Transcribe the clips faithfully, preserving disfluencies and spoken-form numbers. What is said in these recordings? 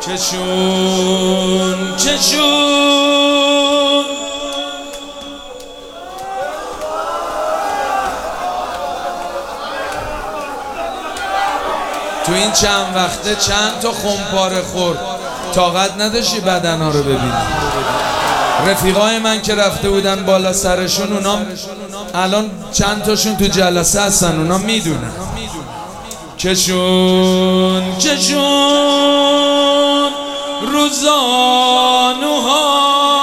چشون چشون تو این چند وقته چند تا خمپاره خورد طاقت نداشتی بدنا رو ببینی. رفیقای من که رفته بودن بالا سرشون اونا الان چند تاشون تو جلسه هستن، اونا میدونن. چشون چشون روزانوها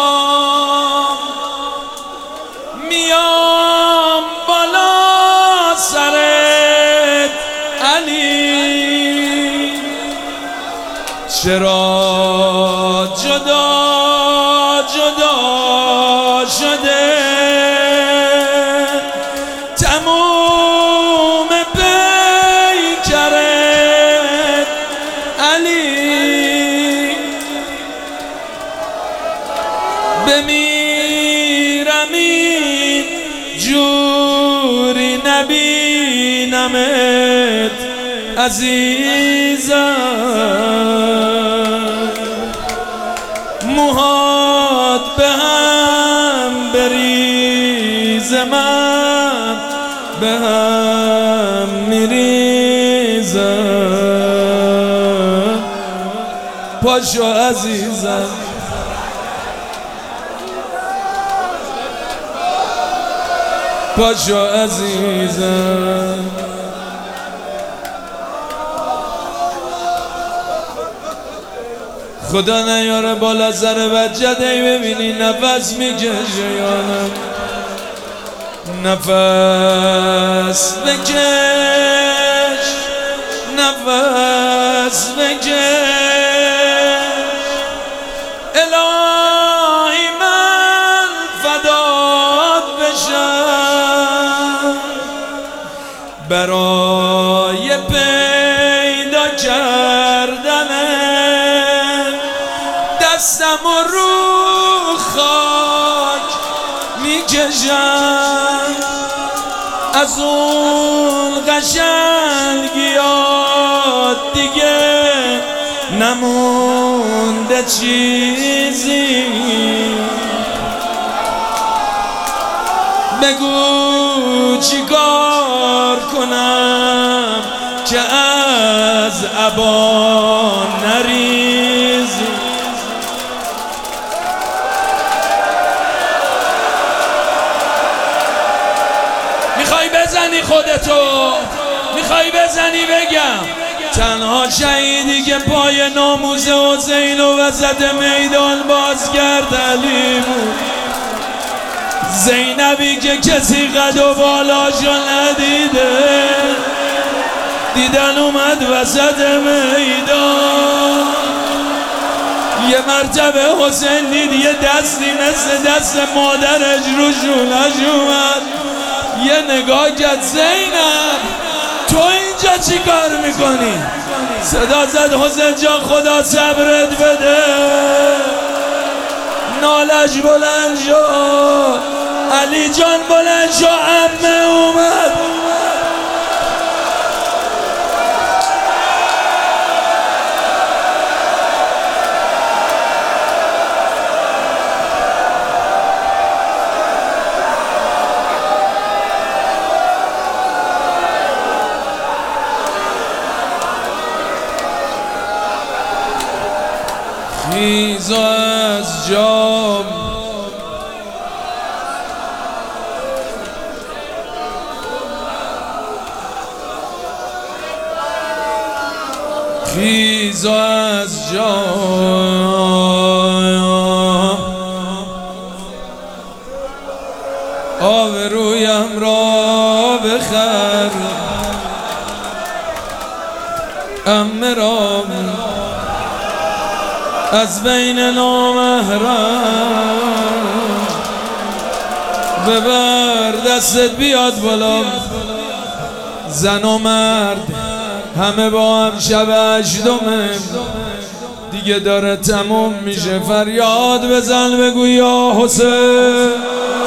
میام بالا سرت علی، چرا جدا جدا شده تموم پیکرت علی، بمیرم این جوری نبینمت عزیزم، موهات به هم بریز من به هم میریزم، پاشو عزیزم پاشو عزیزم. خدا نیاره بالا سر بچه دی ببینی نفس میکشه یا نه، نفس بکش نفس بکش، الهی من فدات بشم برای پیدا کردن دستم و رو خاک میکشم، از اون قشنگیات دیگه نمونده چیزی، بگو چی کار کنم که از عبا نریزی. میخوای بزنی خودتو، میخوای بزنی بگم تنها شهیدی که پای ناموس حسین و وسط میدان باز کرد علی بود، زینبی که کسی قد و بالاشو ندیده دیدن اومد وسط میدان، یه مرتبه حسین دید یه دستی مثل دست مادرش رو شونش اومد، یه نگاه کرد زینب تو اینجا چی کار میکنی؟ صدا زد حسین جان خدا صبرت بده، نالش بلند شد، علی جان بلند شد، عمه اومد. خیز از جام خیز از جام آبرویم را بخر، عمه را از بین نامحرم ببر، دستت بیاد بالا، زن و مرد همه با هم شب هشتمه دیگه داره تموم میشه، فریاد بزن بگو یا حسین.